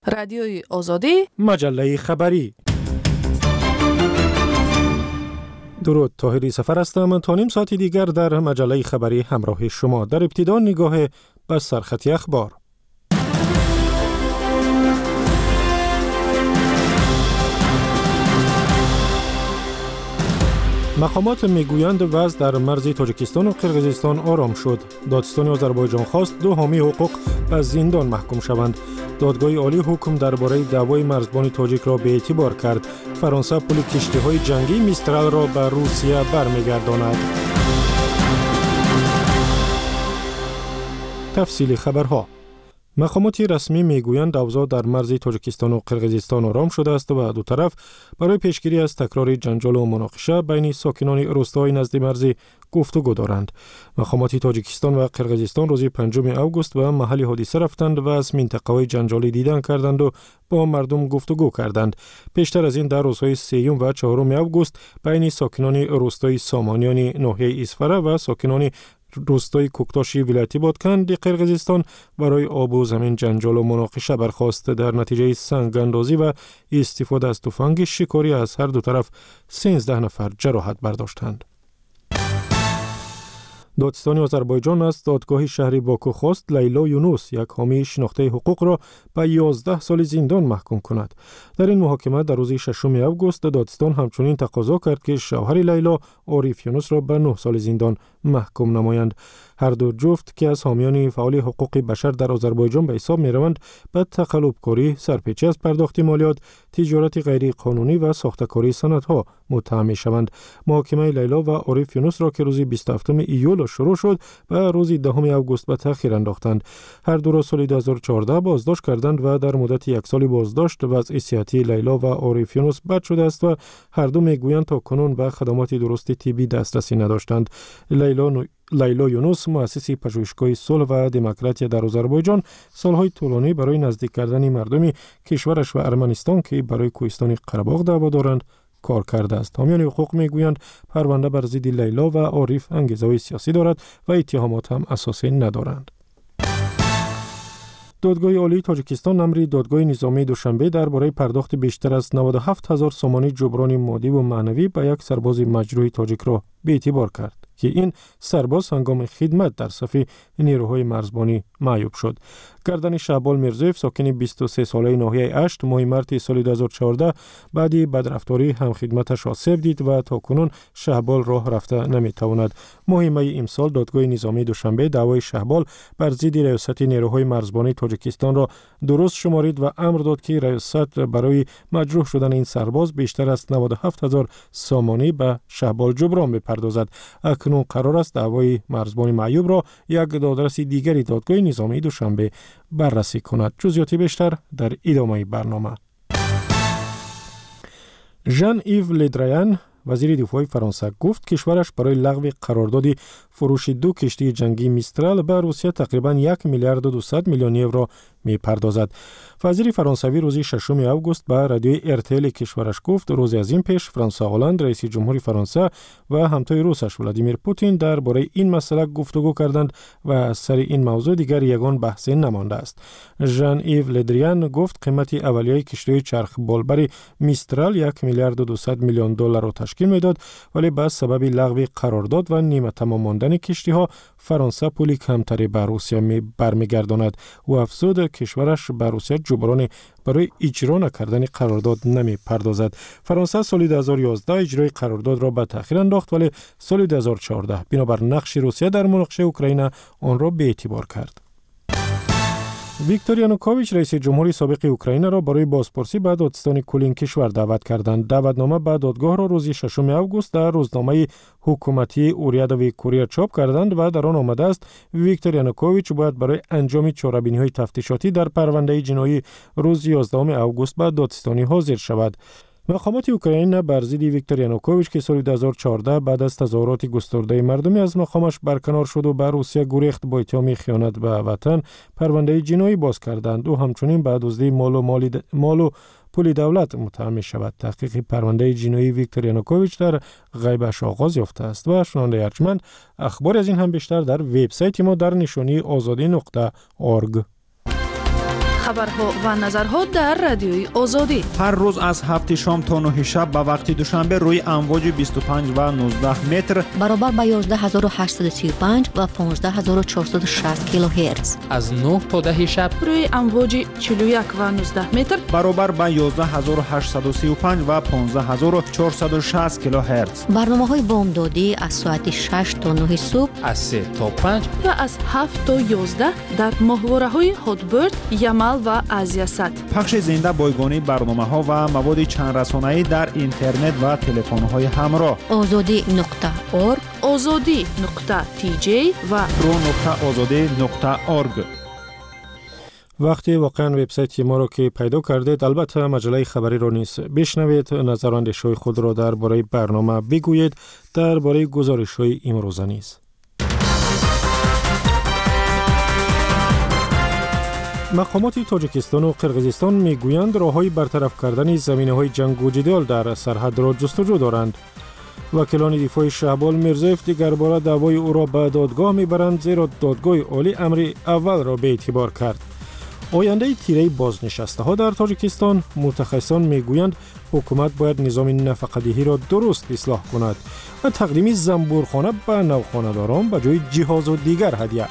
رادیوی آزادی، مجله خبری. درود، طاهری سفر هستم. تا نیم ساعتی دیگر در مجله خبری همراه شما. در ابتدا نگاه به سرخطی اخبار. مقامات میگویند وضع در مرز تاجیکستان و قرقیزستان آرام شد. دادستان آذربایجان خواست 2 حامی حقوق به زندان محکوم شوند. دادگاه عالی حکم درباره دعوای مرزبان تاجیک را به اعتبار کرد. فرانسه پل کشتی‌های جنگی میسترال را به روسیه برمیگرداند. تفصیل خبرها. مقامات رسمی میگویند اوضاع در مرز تاجیکستان و قرقیزستان آرام شده است و دو طرف برای پیشگیری از تکرار جنجال و مناقشه بین ساکنان روستاهای نزد مرزی گفتگو دارند. مقامات تاجیکستان و قرقیزستان روز 5 اوگوست به محل حادثه رفتند و از منطقه‌های جنجالی دیدن کردند و با مردم گفتگو کردند. پیشتر از این در روزهای 3 و 4 اوگوست بین ساکنان روستای سامانیان ناحیه اسفره و ساکنان روستای کوکتاشی ولایت بادکند قرقیزستان برای آب و زمین جنجال و مناقشه برخاست. در نتیجه سنگ اندازی و استفاده از تفنگ شکاری از هر دو طرف 13 نفر جراحت برداشتند. دادستان آذربایجان از دادگاه شهر باکو خواست لیلا یونوس، یک حامی شناخته حقوق را به 11 سال زندان محکوم کند. در این محاکمه در روز 6 اوگوست دادستان همچنین تقاضا کرد که شوهر لیلا عارف یونوس را به 9 سال زندان محکوم نمایند. هر دو جفت که از حامیان فعال حقوق بشر در آذربایجان به حساب می روند به تقلبکاری، سرپیچی از پرداخت مالیات، تجارت غیر قانونی و ساختکاری سندها متهم می شوند. محاکمه لیلا و عارف یونوس را که روز 27 ایول شروع شد و روز 10 اوگوست به تأخیر انداختند. هر دو را سال 2014 بازداشت کردند و در مدت 1 سال بازداشت وضع صحتی لیلا و عارف یونوس بد شده است و هر دو میگویند تا کنون به خدمات درست طبی دسترسی نداشتند. لیلا یونوس مؤسس پژوهشگاه صلح و دموکراسی در آذربایجان سالهای طولانی برای نزدیک کردن مردم کشورش و ارمنستان که برای کوهستان قره‌باغ دعوا دارند کار کرده است. حامیان حقوق میگویند پرونده بر ضد لیلا و عارف انگیزه‌های سیاسی دارد و اتهامات هم اساسی ندارند. دادگاه عالی تاجیکستان امر دادگاه نظامی دوشنبه درباره پرداخت بیشتر از 97,000 سومانی جبران مادی و معنوی به یک سرباز مجروح تاجیک را به اعتبار کرد که این سرباز هنگام خدمت در صف نیروهای مرزبانی معیوب شد. گردن شهبال میرزویف ساکن 23 ساله ناحیه اشت ماه مارس سال 2014 بعدی بدرفتاری هم خدمتش آسیب دید و تاکنون شهبال راه رفته نمیتواند. ماه می امسال دادگاه نظامی دوشنبه دعوای شهبال بر ضد ریاست نیروهای مرزبانی تاجیکستان را درست شمارید و امر داد که ریاست برای مجروح شدن این سرباز بیشتر از 97,000 سومانی به شهبال جبران بپردازد. اکنون قرار است دعوای مرزبان معیوب را یک دادرس دیگری دادگاه نظامی دوشنبه بررسی کند. جزئیات بیشتر در ادامه برنامه. ژان ایو لدریان وزیر دفاع فرانسه گفت کشورش برای لغو قرارداد فروش 2 کشتی جنگی میسترال به روسیه تقریباً 1 میلیارد و 200 میلیون یورو میپردازد. وزیر فرانسوی روز 6 اوگوست به رادیوی ارتل کشورش گفت روز از این پیش فرانسوا هلند رئیس جمهوری فرانسه و همتای روسش ولادیمیر پوتین درباره این مسئله گفتگو کردند و سر این موضوع دیگر یگان بحثی نمانده است. ژان ایو لدریان گفت قیمت اولیه کشتی چرخ بالبری میسترال 1 میلیارد و 200 میلیون دلار را تشکیل میداد، ولی به سبب لغو قرارداد و نیمه تمام ماندن کشتی ها فرانسه پولی کمتری به روسیه برمیگرداند و افزود کشورش به روسیه جبران برای اجرا نکردن قرارداد نمی پردازد. فرانسه سال 2011 اجرای قرارداد را به تأخیر انداخت، ولی سال 2014 بنابر نقش روسیه در مناقشه اوکراین آن را به اعتبار کرد. ویکتور یانوکوویچ رئیس جمهوری سابق اوکراین را برای بازپرسی به دادستان کلین کشور دعوت کردند. دعوتنامه به دادگاه را روز 6 اوگوست در روزنامه حکومتی اوریادوی کوریا چاپ کردند و در آن آمده است ویکتور یانوکوویچ باید برای انجام چاره‌بینی‌های تفتیشاتی در پرونده جنایی روز 11 اوگوست به دادستانی حاضر شود. مقامات اوکراین بر ضد ویکتور یانوکوویچ که سال 2014 بعد از تظاهرات گسترده مردمی از مقامش برکنار شد و به روسیه گریخت با اتهام خیانت به وطن پرونده جنایی باز کردند و همچنین بعد دزدی مال و پول دولت متهم می شود. تحقیق پرونده جنایی ویکتور یانوکوویچ در غیبش آغاز یافته است. و شنونده ارجمند، اخبار از این هم بیشتر در وبسایت ما در نشانی azadi.org. хабарҳо ва назарҳо дар радиои Озодӣ. ҳар рӯз аз 7 шом то 9 шаб ба вақти душанбе рӯи амвоҷи 25 ва 19 метр баробар ба 11835 ва 15460 килоҳерц. аз 9 то 10 шаб рӯи амвоҷи 41 ва 19 метр баробар ба 11835 ва 15460 килоҳерц. барномаҳои бомдодӣ аз соати 6 то 9 субҳ, аз 3 то 5 ва аз 7 то 11 дар моҳвораҳои Ҳотбурд, Ямал ва Азиясад. пахши зинда бойгонии барномаҳо ва маводи чандрасонаӣ дар интернет ва телефонҳои ҳамроҳ. ozodi.org, ozodi.tj ва pro.ozodi.org. وقتی واقعا وبسایت ما رو که پیدا کردید، البته مجله خبری رو نیست. بشنوید نظر و اندیشه‌های خود را درباره برنامه بگویید، درباره گزارش‌های امروزه نیز. مقامات تاجیکستان و قرقیزستان میگویند راههای برطرف کردن زمینه‌های جنگ و جدال در سرحد را جستجو دارند. وکیلان دفاع شهبال میرزایف دیگر باره دعوای او را به دادگاه میبرند، زیرا دادگاه عالی امر اول را به اعتبار کرد. آینده تیره بازنشسته ها در تاجیکستان، متخصصان میگویند حکومت باید نظام نفقه‌دهی را درست اصلاح کند و تقدیم زنبورخانه به نوخانه‌داران به جای جهاز و دیگر هدیه.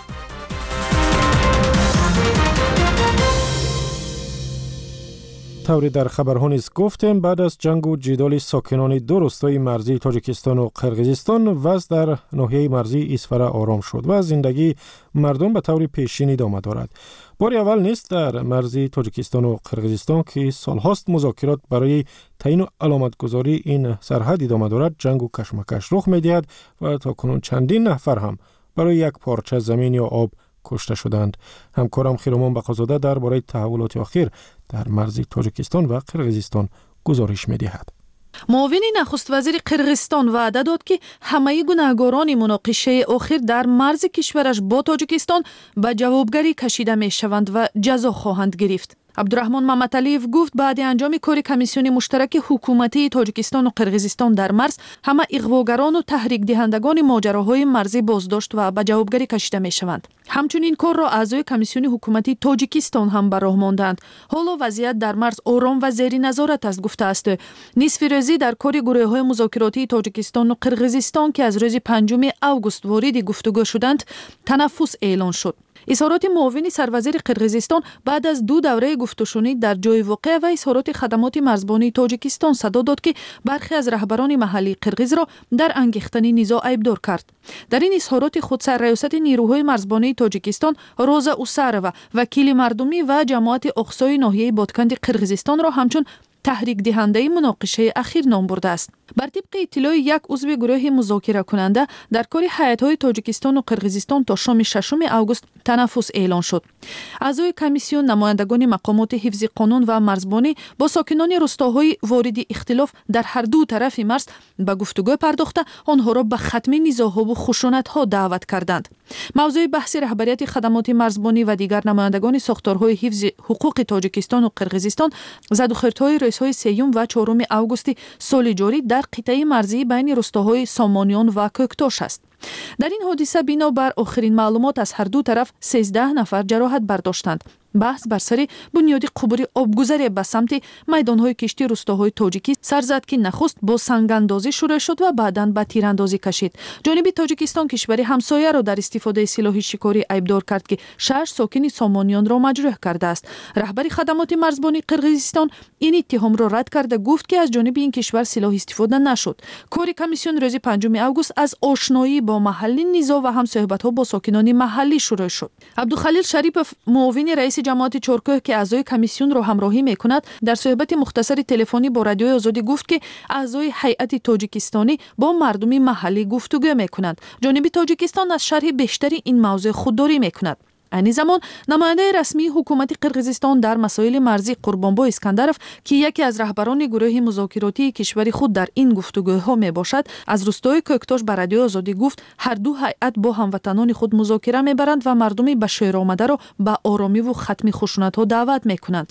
طوری در خبرها نیز گفتیم بعد از جنگ و جدال ساکنان دو روستای مرزی تاجیکستان و قرقیزستان، وضع در ناحیه مرزی اسفره آرام شد و زندگی مردم به طور پیشین ادامه دارد. بار اول نیست در مرزی تاجیکستان و قرقیزستان که سالهاست مذاکرات برای تعیین و علامتگذاری این سرحد ادامه دارد، جنگ و کشمکش رخ می‌دهد و تاکنون چندین نفر هم برای یک پارچه زمین یا آب کشته شدند. همکارم خیرمان بقازاده درباره تحولات اخیر در مرز تاجیکستان و قرقیزستان گزارش می‌دهد. معاون نخست وزیر قرقیزستان وعده داد که همه گناهکاران مناقشه اخیر در مرز کشورش با تاجیکستان به جوابگری کشیده می‌شوند و جزا خواهند گرفت. عبدالرحمن محمدعلیف گفت بعد انجام کار کمیسیون مشترک حکومتی تاجیکستان و قرقیزستان در مرز، همه اغواگران و تحریک دهندگان ماجراهای مرزی بازداشت و به جوابگری کشیده می‌شوند. همچنین کار را اعضای کمیسیون حکومتی تاجیکستان هم به راه ماندند. حالا وضعیت در مرز آرام و زیر نظارت است، گفته است. نصف روزی در کار گروه‌های مذاکراتی تاجیکستان و قرقیزستان که از روز 5 اوگوست وارد گفتگو شدند، تنفس اعلان شد. اظهارات معاون سروزیر قرقیزستان بعد از 2 دوره گفتگوشنید در جای واقع و اظهارات خدمات مرزبانی تاجیکستان صدا داد که برخی از رهبران محلی قرقیز را در انگیختن نزاع ایبدار کرد. در این اظهارات خود سرریاست نیروهای مرزبانی تاجیکستان روزا اوساروا، وکیل مردمی و جماعت اقصای ناحیه بادکند قرقیزستان را همچون تحریک دهنده مناقشه اخیر نام برده است. بر طبق اطلاع یک عضو گروه مذاکره کننده، در کار هیئت‌های تاجیکستان و قرقیزستان تا شام 6 اوگوست تنفس اعلان شد. اعضای کمیسیون، نمایندگان مقامات حفظ قانون و مرزبانی با ساکنان روستاهای وارد اختلاف در هر دو طرف مرز به گفتگو پرداخته آنها را به ختم نزاع‌ها و خشونت‌ها دعوت کردند. موضوع بحث رهبریت خدمات مرزبانی و دیگر نمایندگان ساختارهای حفظ حقوق تاجیکستان و قرقیزستان زد و خردهای روزهای 3 و 4 اوگوست سال جاری در قطعه مرزی بین روستاهای سامانیان و کوکتاش است. در این حادثه بنابر آخرین معلومات از هر دو طرف 13 نفر جراحت برداشتند. بحث بر سر بنیاد قبور آبگذری به سمت میدانهای کشتی روستاهای تاجیکی سر زد که نخست با سنگاندازی شروع شد و بعداً به تیراندازی کشید. جانب تاجیکستان کشور همسایه را در استفاده سلاح شکاری ایبدار کرد که 6 ساکن سامانیان را مجروح کرده است. رهبر خدمات مرزبانی قرقیزستان این اتهام را رد کرده گفت که از جانب این کشور سلاح استفاده نشد. کار کمیسیون روز 5 اوگوست از آشنایی با محلی نزاع و هم صحبت‌ها با ساکنان محلی شروع شد. عبدالخلیل شریپов، معاون رئیس جماعت چارکوه که اعضای کمیسیون را همراهی می‌کند، در صحبت مختصر تلفنی با رادیوی آزادی گفت که اعضای هیئت تاجیکستانی با مردم محلی گفتگو می‌کنند. جانب تاجیکستان از شرح بیشتری این موضوع خودداری می‌کند. این زمان نماینده رسمی حکومت قرقیزستان در مسائل مرزی قربانبو اسکندرов که یکی از رهبران گروه مذاکراتی کشور خود در این گفتگوها میباشد، از روستای کوکتاش به رادیو آزادی گفت هر دو هیئت با هموطنان خود مذاکره میبرند و مردم به شهر آمده را به آرامی و ختم خشونت‌ها دعوت میکنند.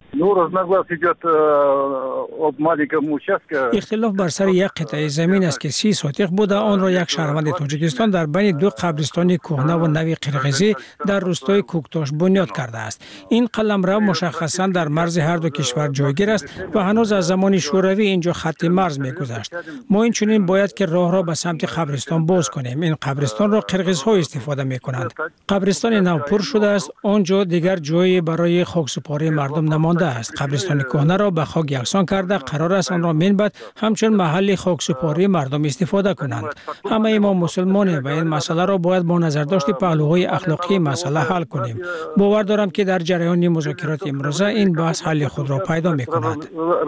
اختلاف بر سر یک قطعه زمین است که 30 سوتیق بوده. آن را یک شهروند تاجیکستان در بین دو قبرستان کهنه و نوی قرقیزی در روستای کوکتاش بنیاد کرده است. این قلمرو مشخصاً در مرز هر دو کشور جایگیر است و هنوز از زمان شوروی اینجا خط مرز می‌گذشت. ما این چنین باید که راه را به سمت قبرستان باز کنیم. این قبرستان را قرقیزها استفاده می‌کنند. قبرستان نو پر شده است. آنجا دیگر جایی برای خاکسپاری مردم نمانده است. قبرستان کهنه را به خاک یکسان کرده قرار است آن را من بعد همچون محل خاکسپاری مردم استفاده کنند. همه ما مسلمانیم و این مسئله را باید با نظرداشت پهلوهای اخلاقی مسئله حل کنیم. باور دارم که در جریان مذاکرات امروزه این بحث حل خود را پیدا می‌کند.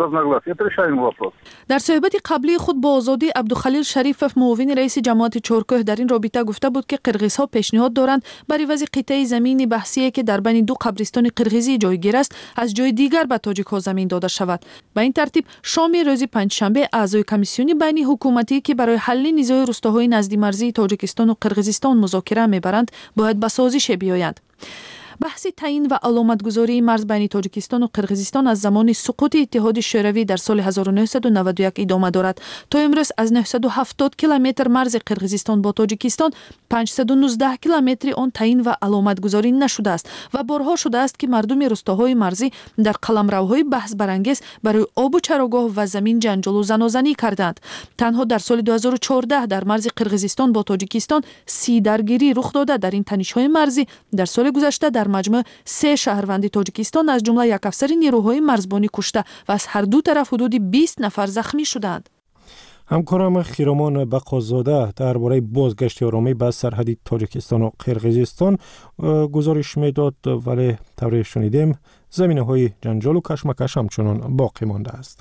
در صحبت قبلی خود با آزادی عبدالخلیل شریفов معاون رئیس جماعت چهارکوه در این رابطه گفته بود که قرقیزها پیشنهاد دارند برای وضع قطعه زمینی بحثی که در بین دو قبرستان قرقیزی جایگیر است از جای دیگر به تاجیک‌ها زمین داده شود. به این ترتیب شام روز پنجشنبه اعضای کمیسیون بین حکومتی که برای حل نزاع روستاهای نزدیک‌مرزی تاجیکستان و قرقیزستان مذاکره می‌برند باید به سازش بیایند. بحث تعیین و علامتگذاری مرز بین تاجیکستان و قرقیزستان از زمان سقوط اتحاد شوروی در سال 1991 ادامه دارد. تا امروز از 970 کیلومتر مرز قرقیزستان با تاجیکستان 519 کیلومتر آن تعیین و علامتگذاری نشده است و بارها شده است که مردم روستاهای مرزی در قلمروهای بحث برانگیز برای آب و چراگاه و زمین جنجال و زنازنی کردند. تنها در سال 2014 در مرز قرقیزستان با تاجیکستان 30 درگیری رخ داده. در این تنش‌های مرزی در سال گذشته در مجموع 3 شهروند تاجیکستان از جمله یک افسر نیروهای مرزبانی کشته و از هر دو طرف حدود 20 نفر زخمی شدند. همکارم خیرامان بقازاده درباره بازگشت آرامی به سرحد تاجیکستان و قرقیزستان گزارش میداد، ولی طوری شنیدیم زمینه‌های جنجال و کشمکش همچنان باقی مانده است.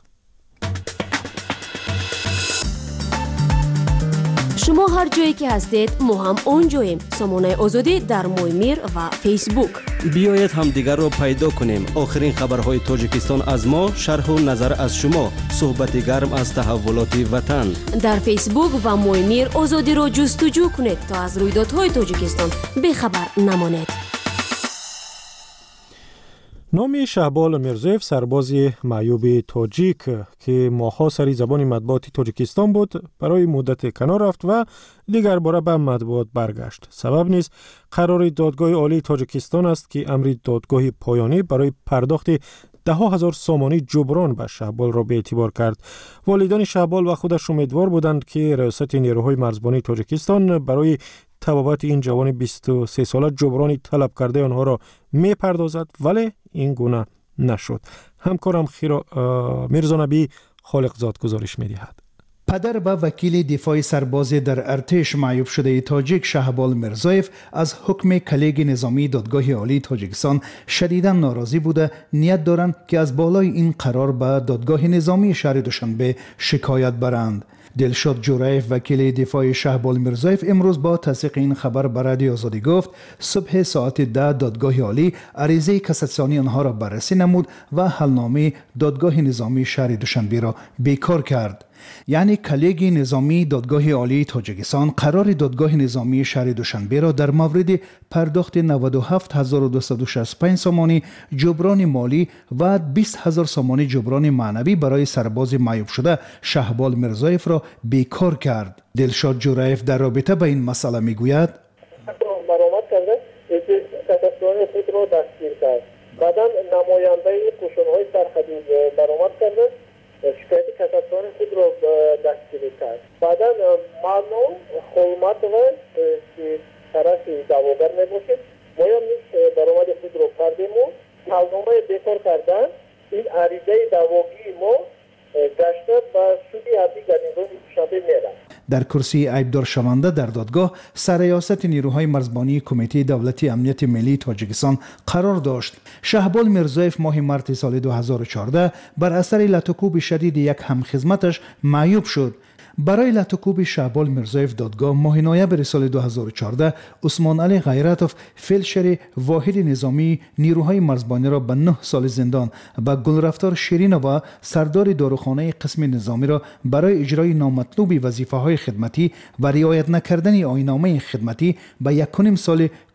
شما هر جایی که هستید ما هم اونجاییم. سامانه آزادی در مویمیر و فیسبوک. بیایید هم دیگر را پیدا کنیم. آخرین خبرهای تاجیکستان از ما، شرح و نظر از شما، صحبت گرم از تحولات وطن. در فیسبوک و مویمیر آزادی را جستجو کنید تا از رویدادهای تاجیکستان بخبر نمانید. نام شهبال میرزویف سرباز معیوب تاجیک که ماها سری زبان مطبوعات تاجیکستان بود برای مدت کنار رفت و دیگر باره به مطبوعات برگشت. سبب نیز قرار دادگاه عالی تاجیکستان است که امر دادگاه پایانی برای پرداخت 10,000 سامانی جبران به شهبال را به اعتبار کرد. والدان شهبال و خودش امیدوار بودند که ریاست نیروهای مرزبانی تاجیکستان برای تبابت این جوان 23 ساله جبران طلب کرده آنها را می پردازد، ولی این گونه نشد. همکارم میرزا نبی خالقزاد گزارش می دهد. پدر و وکیل دفاع سرباز در ارتش معیوب شده تاجیک شهبال میرزویف از حکم کلیگ نظامی دادگاه عالی تاجیکستان شدیداً ناراضی بوده. نیت دارند که از بالای این قرار به دادگاه نظامی شهر دوشنبه شکایت برند. دلشاد جورایف وکیل دفاع شهبال میرزویف امروز با تصدیق این خبر به رادیو آزادی گفت صبح ساعت 10 دادگاه عالی عریضه کاساسیونی آنها را بررسی نمود و حلنامه دادگاه نظامی شهر دوشنبه را بیکار کرد. یعنی کلیگ نظامی دادگاه عالی تاجیکستان قرار دادگاه نظامی شهر دوشنبه را در مورد پرداخت 97,265 سامانی جبران مالی و 20,000 سامانی جبران معنوی برای سرباز معیوب شده شهبال میرزویف را بیکار کرد. دلشاد جورایف در رابطه با این مسئله میگوید برآمد کرده کاساسیون خود را دستگیر کرد. بعدا نماینده قشون‌های سرحدی برآمد کرده شکایت کاساسیون خود را دستگیری کرد. بعدا ممنون خواهمت و که طرف دعواگر نباشد باید نیست برآمد خود را کردیم و حلنامه بیکار کردن این عریضه دعواگی ما گشته و سودی عبدی در این روز شبه میرم. در کرسی عیبدار شونده در دادگاه سرریاست نیروهای مرزبانی کمیته دولتی امنیت ملی تاجیکستان قرار داشت. شهبال میرزویف ماه مارس سال 2014 بر اثر لطوکوب شدید یک همخدمتش معیوب شد. برای لطوکوب شهبال میرزویف دادگاه ماه نوامبر سال 2014 عثمان علی غیرتوف فیلشر واحد نظامی نیروهای مرزبانی را به 9 سال زندان و گلرفتار شیرینووا سردار داروخانه قسم نظامی را برای اجرای نامطلوب وظیفه‌های خدمتی و رعایت نکردن آیین‌نامه خدمتی به 1.5 سال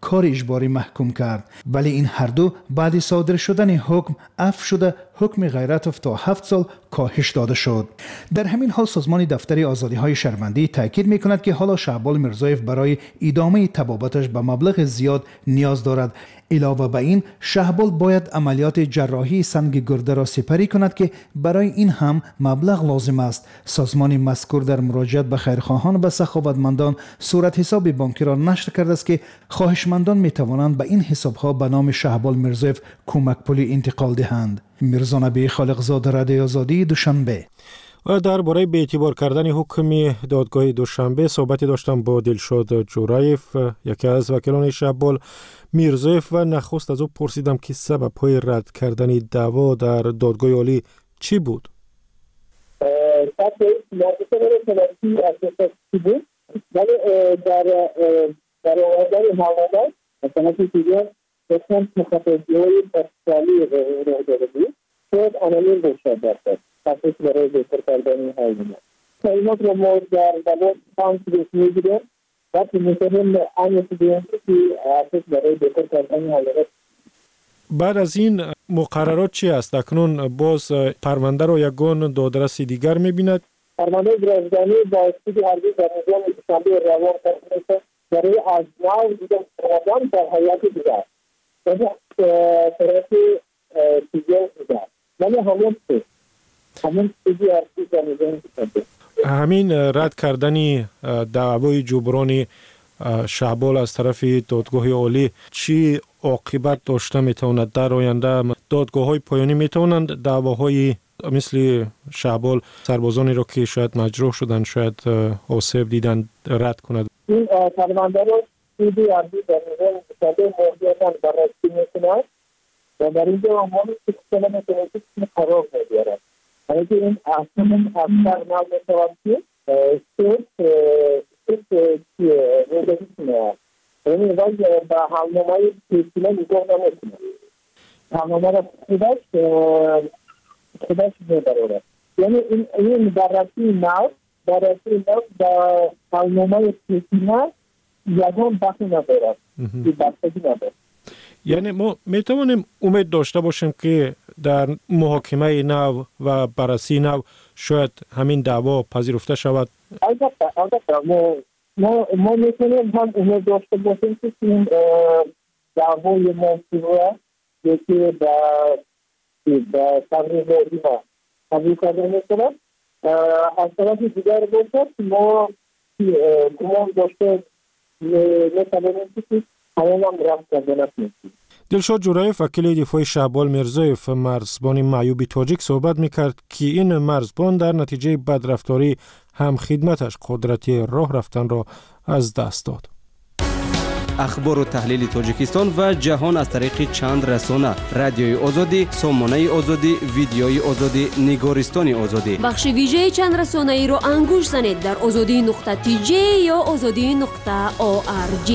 کار اجباری محکوم کرد، ولی این هر دو بعد صادر شدن حکم عفو شده، حکم غیرعفو تا 7 سال کاهش داده شد. در همین حال سازمان دفتر آزادی‌های شهروندی تاکید می‌کند که حالا شهبال میرزایف برای ادامه طبابتش به مبلغ زیاد نیاز دارد. علاوه بر این شهبال باید عملیات جراحی سنگ گرده را سپری کند که برای این هم مبلغ لازم است. سازمان مذکور در مراجعت به خیرخواهان و سخاوتمندان صورت حساب بانکی را نشر کرده است که خواهشمندان می توانند به این حساب‌ها به نام شهبال میرزایف کمک پولی انتقال دهند. میرزا نبی خالقزاده، رادیو آزادی، دوشنبه. و درباره به اعتبار کردن حکم دادگاه دوشنبه صحبتی داشتم با دلشاد جورایف، یکی از وکیلان شهبال میرزایف، و نخست از او پرسیدم که سبب‌های رد کردن دعوا در دادگاه عالی چی بود؟ ولی در آوردن حوالات مثلا که دیگه بسیار مخاطبی‌های بسیاری راه داده بود شاید آنالین باشد درست تحصیل برای بهتر کردن حوالات کلمات رو ما در دوات 5 روز میگیریم و میتونیم آنیت بیانیم که تحصیل برای بهتر کردن حوالات. بعد از این مقررات چی است؟ اکنون باز پرونده رو یگان دادرس دیگر می‌بیند؟ پرونده گرفتنی با استودی هرگز در نظام دوشنبه روان کرده برای از نو دیگر پرونده در حیات دیگر طرف دیگر دیگر ولی همون چیزی هرگز در نظام دوشنبه. همین رد کردن دعوای جبران شهبال از طرف دادگاه عالی چی عاقبت داشته میتواند در آینده؟ دادگاه‌های پایانی میتوانند دعواهای مثل شهبال سربازانی را که شاید مجروح شدن، شاید آسیب دیدن، رد کند؟ این پرونده را سودی عرضی در نظام دوشنبه موضوعاتان بررسی میکند و در اینجا عنوان سیستم متوسط قرار میگیرد. یعنی که این اصلا افسر نام میتواند که روزگی کنید. یعنی وقت به همنامه سیستم نگاه نمیکنید. همنامه را خودش میبرد. یعنی این بررسی نو با همنامه سیستم یگان بخشی ندارد. یعنی ما میتوانیم امید داشته باشیم که در محاکمه نو و بررسی نو شاید همین دعوا پذیرفته شود؟ البته ما میتونیم هم امید داشته باشیم که این دعوای موضوع یکی به تبریک کردن میکنم از طرف دیگر باشد ما گمان داشته میتوانیم که همون هم رفت کردن نکنیم. دلشاد جورایف وکیل دفاع شهبال میرزایف، مرزبان معیوب تاجیک، صحبت میکرد که این مرزبان در نتیجه بدرفتاری هم خدمتش قدرتی راه رفتن را از دست داد. اخبار و تحلیل تاجیکستان و جهان از طریق چند رسانه: رادیوی آزادی، سامانه آزادی، ویدیوی آزادی، نگارستان آزادی. بخش ویژه چند رسانه ای رو انگوش زنید در azadi.tj یا azadi.org.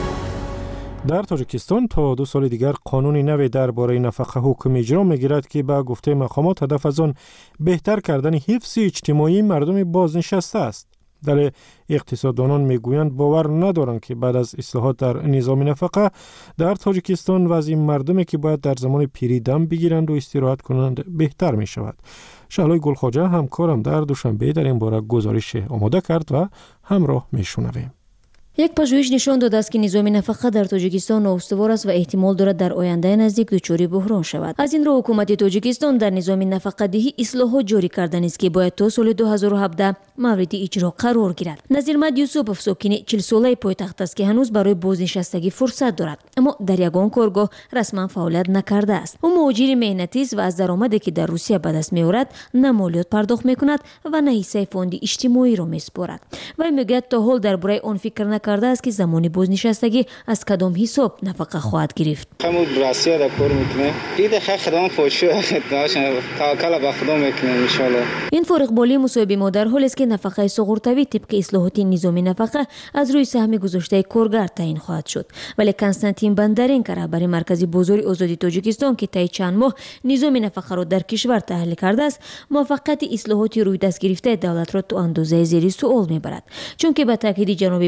در تاجیکستان تا 2 سال دیگر قانونی نوی درباره نفقه حکم اجرا میگیرد که به گفته مقامات هدف از آن بهتر کردن حفظ اجتماعی مردم بازنشسته است. در اقتصاددانان میگویند باور ندارند که بعد از اصلاحات در نظام نفقه در تاجیکستان وضع مردمی که باید در زمان پیری دم بگیرند و استراحت کنند بهتر می شود. شعلای گلخواجه همکارم در دوشنبه در این باره گزارش آماده کرد و همراه میشنویم. یک پژوهش نشان داده است که نظام نفقه در تاجیکستان نااستوار است و احتمال دارد در آینده نزدیک دچار بحران شود. از این رو حکومت تاجیکستان در نظام نفقه دهی اصلاحات جاری کردن است که باید تا سال 2017 مورد اجرا قرار گیرد. نظیرمد یوسوف ساکن 40 ساله پایتخت است که هنوز برای بازنشستگی فرصت دارد، اما در یگان کارگاه رسما فعالیت نکرده است. او مهاجر مهنتی است و از درآمدی که در روسیه به دست میآورد نه مالیات پرداخت میکند و نه حصه فاند اجتماعی را میسپارد. و میگوید تا حال درباره آن فکر کرده است که زمانی بازنشستگی از کدام حساب نفقه خواهد گرفت. همون براسیه را کار میکنه. ایده خدام فوشو داشتن توکل به خدا میکنه ان شاء الله. این فارغ بالی مصاحبه ما در حالی است که نفقه سقورتوی طبق اصلاحات نظام نفقه از روی سهم گذاشته کارگر تعیین خواهد شد. ولی کنستانتین بندرینکو رهبر مرکز بازار آزادی تاجیکستان که طی چند ماه نظام نفقه را در کشور تحلیل کرده است، موفقیت اصلاحات روی دست گرفته دولت را تو اندازه زیر سوال میبرد. چون که به تاکید جناب بندرینکو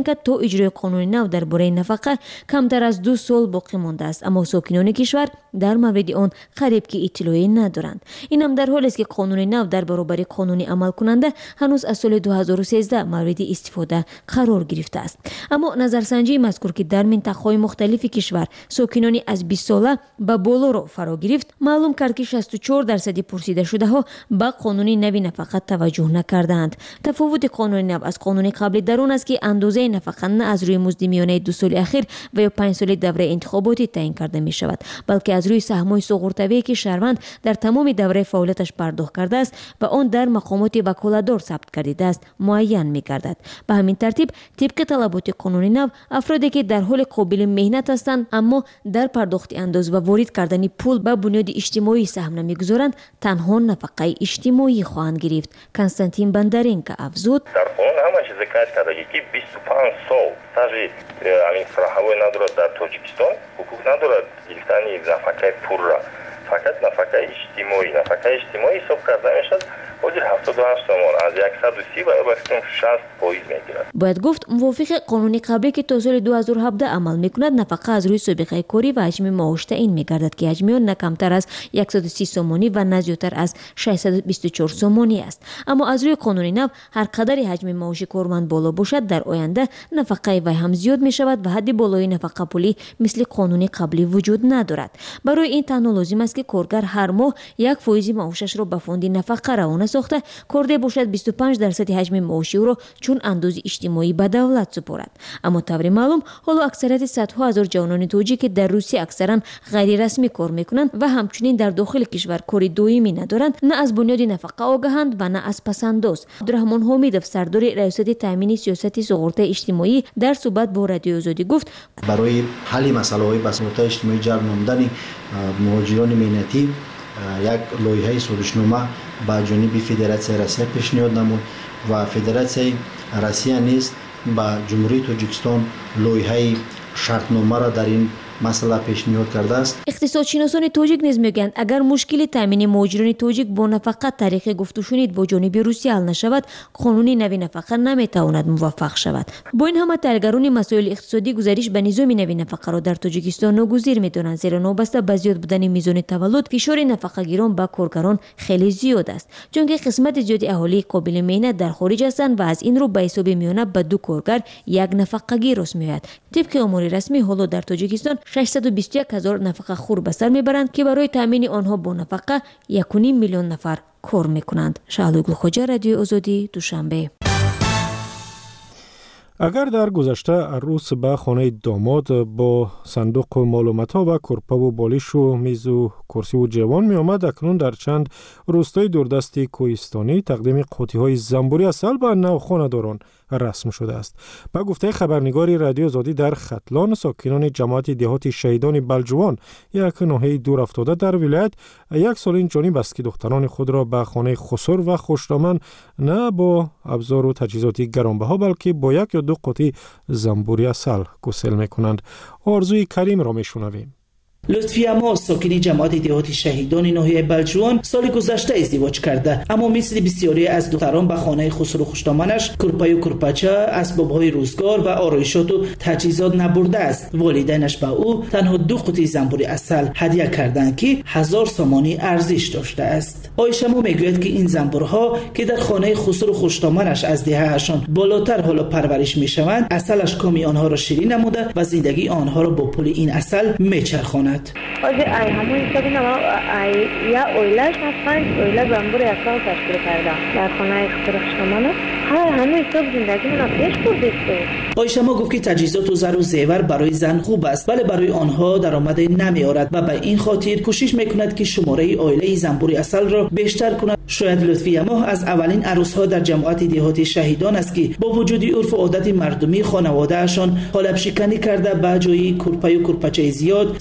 اینکه تا اجرای قانون نو درباره نفقه کمتر از 2 سال باقی مانده است، اما ساکنان کشور در مورد آن قریب که اطلاعی ندارند. این هم در حالی است که قانون نو در برابر قانون عمل کننده هنوز از سال 2013 مورد استفاده قرار گرفته است. اما نظرسنجی مذکور که در منطقه‌های مختلف کشور ساکنان از 20 ساله به بالا را فرا گرفت، معلوم کرد که 64% پرسیده شده ها به قانون نو نفقه توجه نکردند. تفاوت قانون نو از قانون قبلی در آن است که اندازه نفقه نه از روی مزد میانه 2 سال اخیر و یا 5 سال دوره انتخاباتی تعیین کرده می شود، بلکه از روی سهم‌های سوغورتویی که شهروند در تمام دوره فعالیتش پرداخت کرده است و آن در مقامات وکالتدار ثبت کرده است معین می گردد. به همین ترتیب طبق طلبات قانون نو افرادی که در حال قابل مهنت هستند اما در پرداخت انداز و وارد کردن پول به بنیاد اجتماعی سهم نمیگذارند تنها نفقه اجتماعی خواهند گرفت. کنستانتین بندرینکا افزود: در قانون همش ذکر کرده که 25 سال стаж همین страховой ندارد در تاجیکستان، حقوق ندارد گرفتن نفقه پول را، فقط نفقه اجتماعی حساب کرده میشد. حدود 78 تومان از 130 و به 60% میگیرد. باید گفت موافق قانون قبلی که تا سال 2017 عمل میکند، نفقه از روی سابقه کاری و حجم معاش تعیین میگردد که حجم آن نه کمتر از 130 سومانی و نه زیادتر از 624 سومانی است. اما از روی قانون نو هر قدر حجم معاش کارمند بالا باشد، در آینده نفقه وی هم زیاد میشود و حد بالای نفقه پولی مثل قانون قبلی وجود ندارد. برای این تنها لازم است که کارگر هر ماه 1% معاشش را به فوند نفقه روانه ساخته کرده باشد 25% حجم معاشی او را چون اندازه اجتماعی به دولت سپارد. اما طور معلوم حالا اکثریت صدها هزار جوانان توجیه که در روسیه اکثرا غیر رسمی کار میکنند و همچنین در داخل کشور کاری دائمی ندارند، نه از بنیاد نفقه آگاهند و نه از پسنداز. عبدالرحمن حمیدوف سردار ریاست تامین سیاست سوغورته اجتماعی در صحبت با رادیو آزادی گفت: برای حل مسائل بساط اجتماعی جلب نمودن مهاجران مهنتی یک لایحه سروشنامه به جانب فدراسیون روسیه پیشنهاد نمود و فدراسیون روسیه نیز به جمهوری تاجیکستان لایحه شرطنامه را در این مسئله پیشنهاد کرده است. اقتصادشناسان تاجیک نیز میگویند اگر مشکل تامین مهاجران تاجیک با نفقه طریق گفت و شنید با جانب روسیه حل نشود، قانون نو نفقه نمیتواند موفق شود. با این همه تحلیلگران مسائل اقتصادی گزارش به نظام نو نفقه را در تاجیکستان ناگزیر میدانند، زیرا نابسته به زیاد بودن میزان تولد فشار نفقه گیران به کارگران خیلی زیاد است، چون که قسمت زیادی اهالی قابل مهنت در خارج هستند و از این رو به حساب میانه به 2 کارگر یک نفقه گیر راست میآید. طبق امور رسمی حالا در تاجیکستان 621,000 نفقه خور به سر میبرند که برای تامین آنها با نفقه 1.5 میلیون نفر کار میکنند. شعلوگل خوجا، رادیو آزادی، دوشنبه. اگر در گذشته عروس به خانه داماد با صندوق معلومات‌ها و کرپا و بالش و میز و کرسی و جوان می آمد، اکنون در چند روستای دوردست کوهستانی تقدیم قوطی‌های زنبوری عسل به نوخانه‌داران رسم شده است. به گفته خبرنگار رادیو آزادی در ختلان، ساکنان جماعت دهات شهیدان بلجوان، یک ناحیه دور افتاده در ولایت، یک سال این جانب است که دختران خود را به خانه خسر و خوشدامن نه با ابزار و تجهیزات گرانبها بلکه با 1 یا 2 قوطی زنبوری عسل گسل می‌کنند. آرزوی کریم را می‌شنویم. لطفی اما ساکنی جماعت دهات شهیدان ناحیه بلجوان سال گذشته ازدواج کرده، اما مثل بسیاری از دختران به خانه خسرو خوشدامنش کرپای و کرپاچه، اسباب‌های روزگار و آرایشات و تجهیزات نبرده است. والدینش به او تنها 2 قوطی زنبوری عسل هدیه کردند که 1000 سامانی ارزش داشته است. آیشمو میگوید که این زنبورها که در خانه خسرو خوشدامنش از دهه‌شان بالاتر حالا پرورش میشوند، عسلش کامی آنها را شیرین نموده و زندگی آنها را با پول این عسل میچرخاند. از همون حسابی نما یا اویلش ما 5 اویله زنبور عسل تشکیل کردم در خانه خسروخشنامه. همون حساب زندگی من پیش برده. آیشما گفت که تجهیزات و زر و زیور برای زن خوب است ولی برای آنها درآمد نمیآورد و به این خاطر کوشش میکند که شماره اویله زنبور عسل را بیشتر کند. شاید لطفی اما از اولین عروس‌ها در جماعت دهات شهیدان است که با وجود عرف و عادت مردمی خانواده‌شان قالب شکنی کرده به جای کرپای و کرپاچه زیاد، صندوق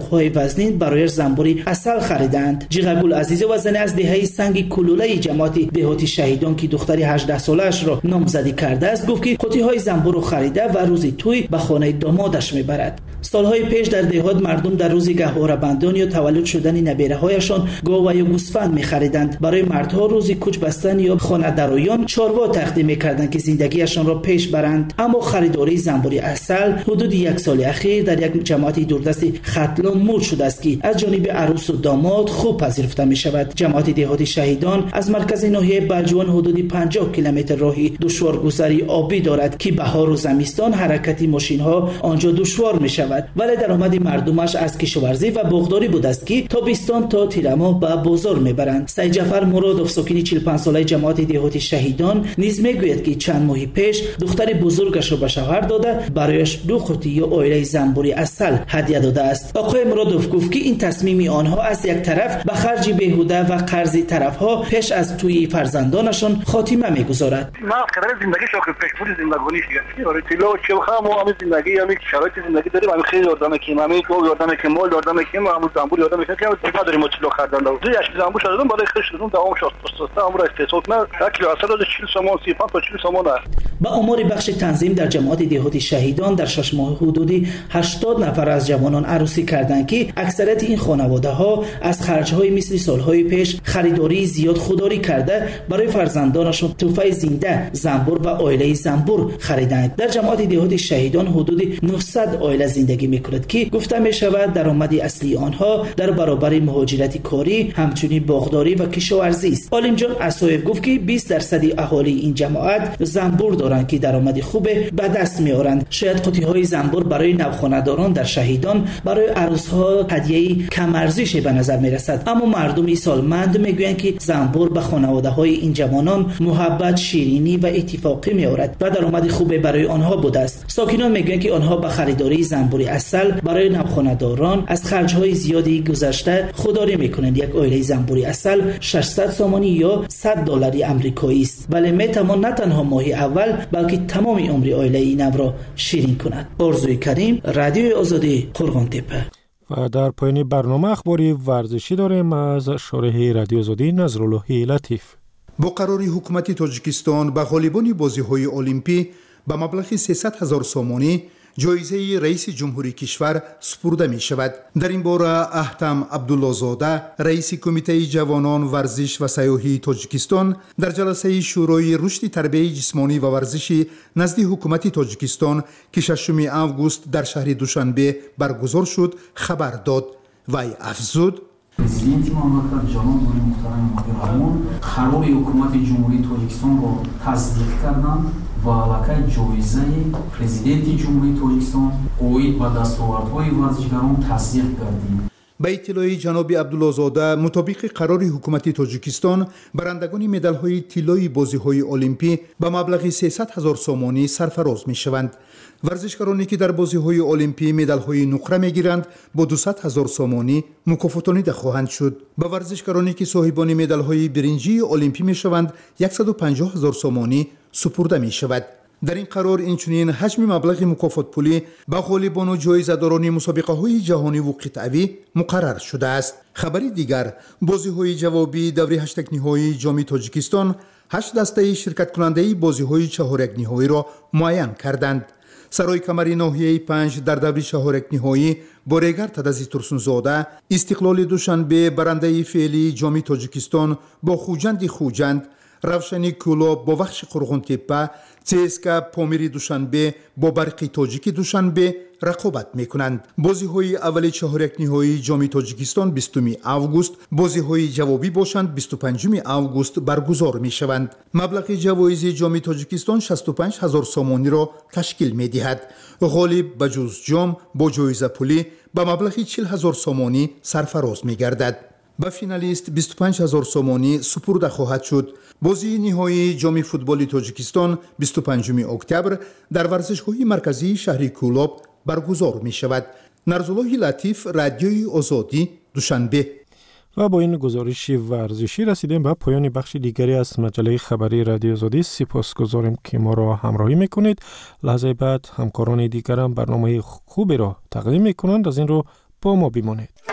دستگاه‌های وزنین برای زنبور عسل خریدند. جیغگل عزیز وزن از دهه سنگ کلوله جماعت دهاتی شهیدان که دختری 18 سالش را نامزدی کرده است گفت که قوطی‌های زنبور را خریده و روزی توی به خانه دامادش میبرد. سالهای پیش در دهات مردم در روز گهواره‌بندان یا تولد شدن نبیره‌هایشان گاو و یا گوسفند می‌خریدند. برای مردها روزی کوچ بستن یا خانه درایان چاروا تقدیم می‌کردند که زندگیشان را پیش برند. اما خریداری زنبور عسل حدود یک سال اخیر در یک جماعت دوردست ختلان مود شده است که از جانب عروس و داماد خوب پذیرفته می‌شود. جماعت دهات شهیدان از مرکز ناحیه بلجوان حدود 50 کیلومتر راهی دشوارگذری آبی دارد که بهار و زمستان حرکت ماشین‌ها آنجا دشوار می‌شود. ولی درآمد مردمش از کشاورزی و باغداری بود است که تابستان تا تیر ماه به بازار میبرند. سید جعفر مرادوف ساکن 45 ساله جماعت دهات شهیدان نیز میگوید که چند ماه پیش دختر بزرگش را به شوهر داده برایش 2 قوطی یا آیله زنبور عسل هدیه داده است. آقای مرادوف گفت که این تصمیم آنها از یک طرف به خرج بیهوده و قرض طرفها پیش از توی فرزندانشان خاتمه میگذارد. ما قرار زندگی شوخی پیشبرد زندگانی شد. آره طلا چه بخوام و همین زندگی همین شرایط زندگی داریم. خیلی یاردم کیم همین کو یاردم کیم مال یاردم کیم همون زنبور یاردم کیم که نداریم چلو خردن دو یش زنبور شدم برای خرج شدم دوام شد پست امر استثمار نه کیلو اصلا 40 سومون 35 تا 40 سومون با آمار بخش تنظیم در جماعت دهات شهیدان در 6 ماه حدودی 80 نفر از جوانان عروسی کردند که اکثریت این خانواده ها از خرج‌های مثل سالهای پیش خریداری زیاد خوداری کرده برای فرزندانشان تحفه زنده زنبور و آیله زنبور خریدند. در جماعت دهات شهیدان حدود 900 آیله زندگی میکند که گفته می شود درآمد اصلی آنها در برابر مهاجرت کاری همچنین باغداری و کشاورزی است. عالم جان اسایف گفت که 20% اهالی این جماعت زنبور دارند که درآمد خوب به دست میآورند. شاید قوطی‌های زنبور برای نوخانه‌داران در شهیدان برای عروس‌ها هدیه‌ای کم ارزش به نظر میرسد، اما مردم سالمند میگویند که زنبور به خانواده‌های این جوانان محبت، شیرینی و اتفاقی میآورد و درآمد خوب برای آنها بوده است. ساکنان میگویند که آنها به خریداری زنبور عسل برای نوخانه‌داران از خرج‌های زیادی گذشته خودداری می‌کنند. یک آیله زنبور عسل 600 سومانی یا $100 آمریکایی است، ولی میتوان نه تنها ماه اول بلکه تمام عمر آیله این نو را شیرین کند. آرزوی کریم، رادیوی آزادی، قرغان‌تپه. و در پایان برنامه اخباری ورزشی داریم از شارح رادیو آزادی نظرالله لطیف. با قرار حکومت تاجیکستان به غالبان بازی‌های المپی به مبلغ 300,000 سومانی جایزه رئیس جمهوری کشور سپرده می شود. در این باره احتم عبدالله‌زاده رئیس کمیته جوانان ورزش و سیاحی تاجیکستان در جلسه شورای رشد تربیت جسمانی و ورزشی نزد حکومت تاجیکستان که 6 آگوست در شهر دوشنبه برگزار شد خبر داد. وی افزود: президенти мамлакат ҷаноби муҳтарами модирамон қарори ҳукумати ҷумҳурии тоҷикистонро тасдиқ карданд ва аллакай ҷоизаи президенти ҷумҳурии тоҷикистон оид ба дастовардҳои варзишгарон тасдиқ гардид. به اطلاع جناب عبدالله‌زاده مطابق قرار حکومت تاجیکستان برندگان مدال‌های طلایی بازی‌های المپی به مبلغ 300,000 سومانی سرفراز می‌شوند. ورزشکارانی که در بازی‌های المپی مدال‌های نقره می‌گیرند با 200,000 سومانی مکافاتانیده خواهند شد. به ورزشکارانی که صاحبان مدال‌های برنجی المپی می‌شوند 150,000 سومانی سپرده می‌شود. در این قرار اینچنین حجم مبلغ مکافات پولی به غالبان و جایزه‌داران مسابقه‌های جهانی و قطعی مقرر شده است. خبری دیگر، بازی‌های جوابی دوره 8 نهایی جام تاجیکستان 8 دسته شرکت کننده بازی‌های 4 نهایی را معین کردند. سرای کمری ناحیه 5 در دوره 4 نهایی با ریگر تدزی ترسونزاده استقلال دوشنبه برنده فعلی جام تاجیکستان با خوجند روشنی کلوب با وخش قرغان‌تپه، CSKA پامیر دوشنبه با برق تاجیک دوشنبه رقابت میکنند. بازی‌های اول 4 نهایی جام تاجیکستان 20 آگوست، بازی‌های جوابی باشند 25 آگوست برگزار میشوند. مبلغ جوایز جام تاجیکستان 65,000 سومانی را تشکیل میدهد. غالب بجز جام با جایزه پولی به مبلغ 40,000 سومانی سرفراز میگردد. به فینالیست 25,000 سومانی سپرده خواهد شد. بازی نهایی جام فوتبال تاجیکستان 25 اکتبر در ورزشگاه مرکزی شهر کولاب برگزار می شود. نظرالله لطیف، رادیوی آزادی، دوشنبه. و با این گزارش ورزشی رسیدیم به پایان بخش دیگری از مجله خبری رادیو آزادی. سپاسگزاریم که ما را همراهی میکنید. لحظه بعد همکاران دیگر هم برنامه خوبی را تقدیم میکنند. از این رو با ما بمانید.